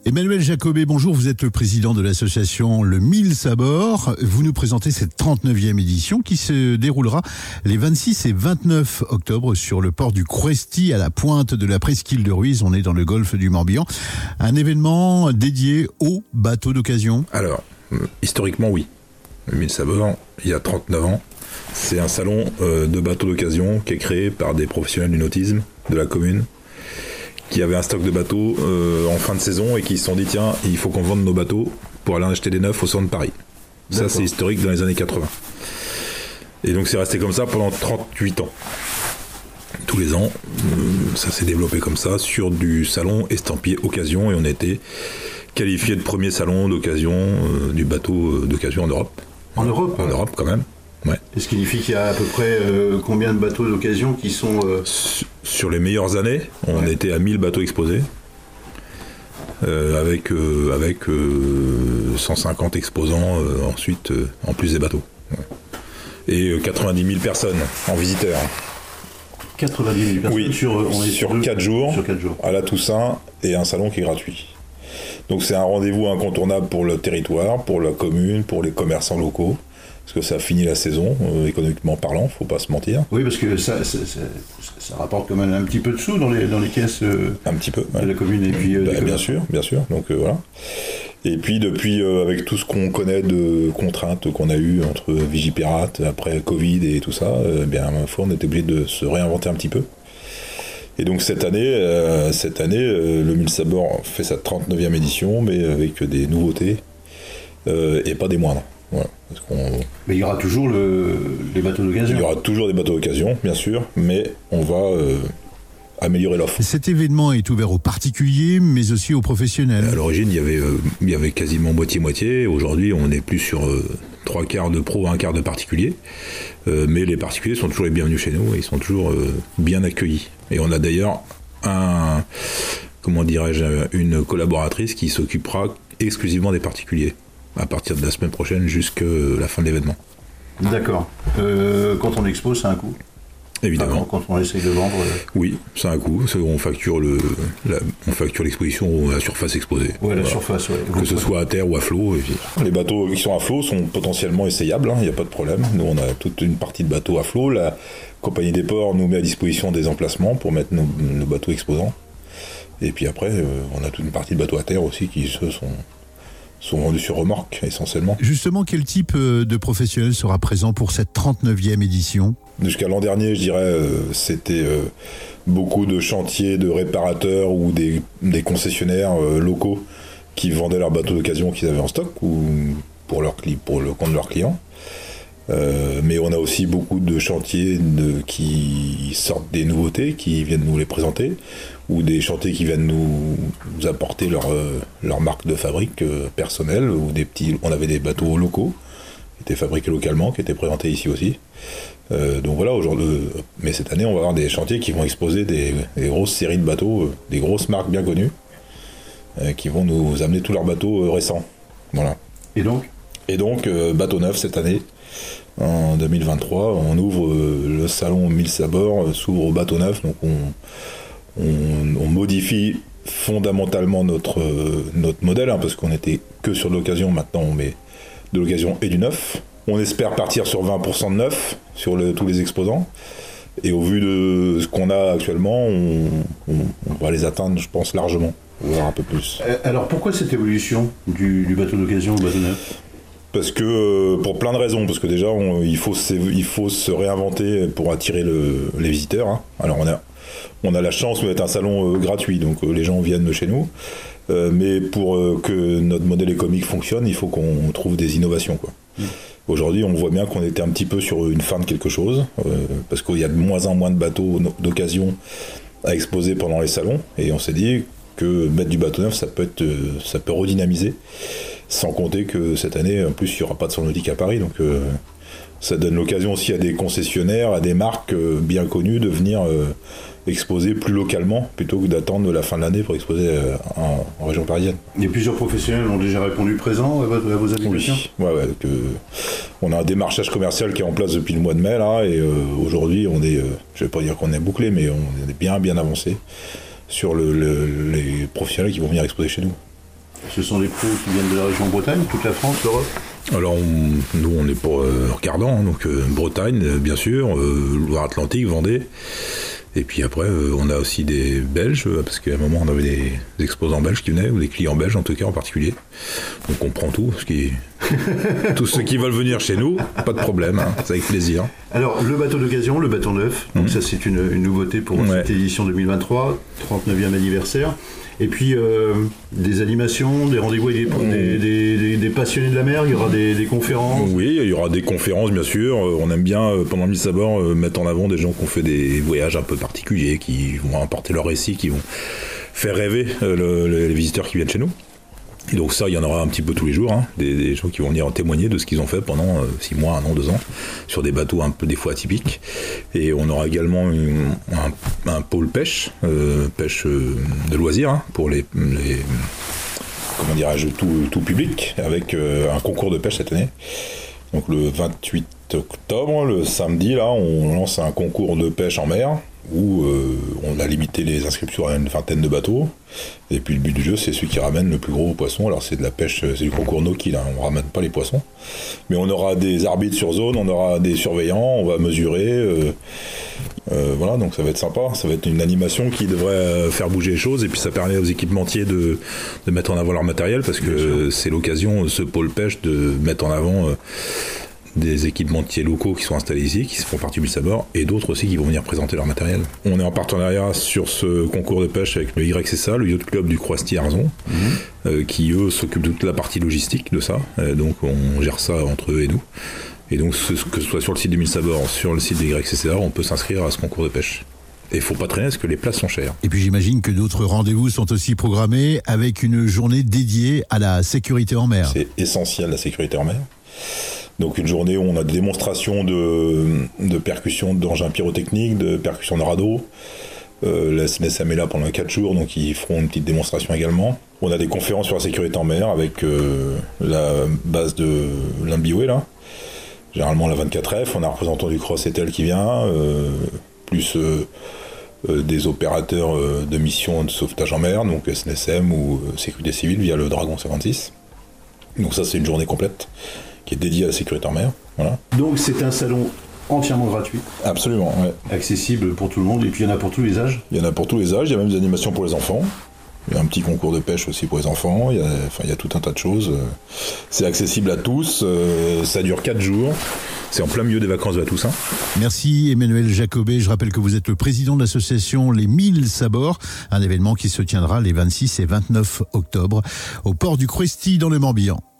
Emmanuel Jacobet, bonjour, vous êtes le président de l'association Le 1000 Sabords. Vous nous présentez cette 39e édition qui se déroulera les 26 et 29 octobre sur le port du Crouesty à la pointe de la presqu'île de Ruiz. On est dans le golfe du Morbihan. Un événement dédié aux bateaux d'occasion. Alors, historiquement, oui. Le 1000 Sabords, il y a 39 ans. C'est un salon de bateaux d'occasion qui est créé par des professionnels du nautisme de la commune, qui avaient un stock de bateaux en fin de saison et qui se sont dit tiens, il faut qu'on vende nos bateaux pour aller en acheter des neufs au centre de Paris. D'accord. Ça, c'est historique dans les années 80. Et donc c'est resté comme ça pendant 38 ans. Tous les ans, ça s'est développé comme ça sur du salon estampillé occasion et on a été qualifié de premier salon d'occasion du bateau d'occasion en Europe. En Europe ? En Europe quand même. Ouais. Ce qui signifie qu'il y a à peu près combien de bateaux d'occasion qui sont... Sur les meilleures années, on était à 1000 bateaux exposés, avec 150 exposants ensuite, en plus des bateaux. Ouais. Et 90 000 personnes en visiteurs. 90 000 personnes oui, sur 4 jours, à la Toussaint, et un salon qui est gratuit. Donc c'est un rendez-vous incontournable pour le territoire, pour la commune, pour les commerçants locaux. Parce que ça finit la saison, économiquement parlant, faut pas se mentir. Oui, parce que ça rapporte quand même un petit peu de sous dans les caisses un petit peu, de la commune et puis bien sûr. Donc voilà. Et puis depuis, avec tout ce qu'on connaît de contraintes qu'on a eues entre Vigipirate, après Covid et tout ça, on était obligé de se réinventer un petit peu. Et donc cette année, le 1000 Sabords fait sa 39e édition, mais avec des nouveautés et pas des moindres. Voilà, mais il y aura toujours les bateaux d'occasion. Il y aura toujours des bateaux d'occasion, bien sûr, mais on va améliorer l'offre. Cet événement est ouvert aux particuliers, mais aussi aux professionnels. À l'origine, il y avait quasiment moitié-moitié. Aujourd'hui, on est plus sur 3 quarts de pros, 1 quart de particuliers. Mais les particuliers sont toujours les bienvenus chez nous et ils sont toujours bien accueillis. Et on a d'ailleurs une collaboratrice qui s'occupera exclusivement des particuliers, à partir de la semaine prochaine jusqu'à la fin de l'événement. D'accord. Quand on expose, ça a un coût ? Évidemment. Quand on essaye de vendre... Oui, ça a un coût. On facture l'exposition à la surface exposée. Oui, la surface, oui. Que ce soit à terre ou à flot. Les bateaux qui sont à flot sont potentiellement essayables, il n'y a pas de problème. Nous, on a toute une partie de bateaux à flot. La compagnie des ports nous met à disposition des emplacements pour mettre nos bateaux exposants. Et puis après, on a toute une partie de bateaux à terre aussi qui sont vendus sur remorque, essentiellement. Justement, quel type de professionnel sera présent pour cette 39e édition ? Jusqu'à l'an dernier, je dirais, c'était beaucoup de chantiers, de réparateurs ou des concessionnaires locaux qui vendaient leurs bateaux d'occasion qu'ils avaient en stock ou pour le compte de leurs clients. Mais on a aussi beaucoup de chantiers qui sortent des nouveautés, qui viennent nous les présenter, ou des chantiers qui viennent nous apporter leur marque de fabrique personnelle, ou on avait des bateaux locaux qui étaient fabriqués localement, qui étaient présentés ici aussi. Donc voilà, aujourd'hui, mais cette année, on va avoir des chantiers qui vont exposer des grosses séries de bateaux, des grosses marques bien connues, qui vont nous amener tous leurs bateaux récents. Voilà. Et donc, bateau neuf cette année. En 2023, on ouvre le salon 1000 Sabords, s'ouvre au bateau neuf, donc on modifie fondamentalement notre modèle, parce qu'on était que sur de l'occasion, maintenant on met de l'occasion et du neuf. On espère partir sur 20% de neuf sur tous les exposants, et au vu de ce qu'on a actuellement, on va les atteindre, je pense, largement, voire un peu plus. Alors pourquoi cette évolution du bateau d'occasion au bateau neuf ? Parce que, pour plein de raisons, parce que déjà, il faut se réinventer pour attirer les visiteurs. Alors, on a la chance d'être un salon gratuit, donc les gens viennent chez nous. Mais pour que notre modèle économique fonctionne, il faut qu'on trouve des innovations, quoi. Aujourd'hui, on voit bien qu'on était un petit peu sur une fin de quelque chose, parce qu'il y a de moins en moins de bateaux d'occasion à exposer pendant les salons, et on s'est dit que mettre du bateau neuf, ça peut redynamiser. Sans compter que cette année, en plus, il n'y aura pas de salon nautique à Paris, donc ça donne l'occasion aussi à des concessionnaires, à des marques bien connues de venir exposer plus localement, plutôt que d'attendre la fin de l'année pour exposer en région parisienne. Et plusieurs professionnels ont déjà répondu présent à vos invitations ? Oui, on a un démarchage commercial qui est en place depuis le mois de mai, là, et aujourd'hui, je ne vais pas dire qu'on est bouclé, mais on est bien avancé sur les professionnels qui vont venir exposer chez nous. Ce sont des pros qui viennent de la région Bretagne, toute la France, l'Europe? Alors, nous, on n'est pas regardants, hein, donc Bretagne, bien sûr, Loire-Atlantique, Vendée. Et puis après, on a aussi des Belges, parce qu'à un moment, on avait des exposants belges qui venaient, ou des clients belges en tout cas en particulier. Donc on prend tout, tous ceux qui veulent venir chez nous, pas de problème, hein, c'est avec plaisir. Alors, le bateau d'occasion, le bateau neuf, donc ça c'est une nouveauté pour cette édition 2023, 39e anniversaire. Et puis, des animations, des rendez-vous avec des passionnés de la mer, il y aura des conférences. Oui, il y aura des conférences, bien sûr. On aime bien, pendant le 1000 sabords, mettre en avant des gens qui ont fait des voyages un peu particuliers, qui vont apporter leur récit, qui vont faire rêver les visiteurs qui viennent chez nous. Et donc ça, il y en aura un petit peu tous les jours, hein, des gens qui vont venir témoigner de ce qu'ils ont fait pendant 6 mois, 1 an, 2 ans, sur des bateaux un peu des fois atypiques. Et on aura également un pôle pêche de loisirs, hein, pour les comment dirais-je, tout public, avec un concours de pêche cette année. Donc le 28 octobre, le samedi, là, on lance un concours de pêche en mer, où on a limité les inscriptions à une vingtaine de bateaux. Et puis le but du jeu, c'est celui qui ramène le plus gros poisson. Alors c'est de la pêche, c'est du concours no-kill, hein, on ramène pas les poissons. Mais on aura des arbitres sur zone, on aura des surveillants, on va mesurer. Voilà, donc ça va être sympa. Ça va être une animation qui devrait faire bouger les choses. Et puis ça permet aux équipementiers de mettre en avant leur matériel, parce que c'est l'occasion, ce pôle pêche, de mettre en avant des équipementiers locaux qui sont installés ici, qui font partie du Sabord, et d'autres aussi qui vont venir présenter leur matériel. On est en partenariat sur ce concours de pêche avec le YCSA, le Yacht Club du Croisty-Arzon, qui eux s'occupent de toute la partie logistique de ça. Donc on gère ça entre eux et nous. Et donc que ce soit sur le site du 1000 sabords, sur le site du YCSA, on peut s'inscrire à ce concours de pêche. Et il faut pas traîner parce que les places sont chères. Et puis j'imagine que d'autres rendez-vous sont aussi programmés avec une journée dédiée à la sécurité en mer. C'est essentiel, la sécurité en mer. Donc une journée où on a des démonstrations de percussion d'engins pyrotechniques, de percussion de radeau. La SNSM est là pendant 4 jours, donc ils feront une petite démonstration également. On a des conférences sur la sécurité en mer avec la base de l'Ambiway, là. Généralement la 24F, on a un représentant du Cross Etel qui vient, plus des opérateurs de missions de sauvetage en mer, donc SNSM ou sécurité civile via le Dragon 56. Donc ça, c'est une journée complète qui est dédiée à la sécurité en mer. Voilà. Donc c'est un salon entièrement gratuit. Absolument, ouais. Accessible pour tout le monde, et puis il y en a pour tous les âges. Il y en a pour tous les âges, il y a même des animations pour les enfants. Il y a un petit concours de pêche aussi pour les enfants, il y a tout un tas de choses. C'est accessible à tous, ça dure 4 jours. C'est en plein milieu des vacances de la Toussaint. Merci Emmanuel Jacobet. Je rappelle que vous êtes le président de l'association Les 1000 Sabords, un événement qui se tiendra les 26 et 29 octobre au port du Croisty dans le Morbihan.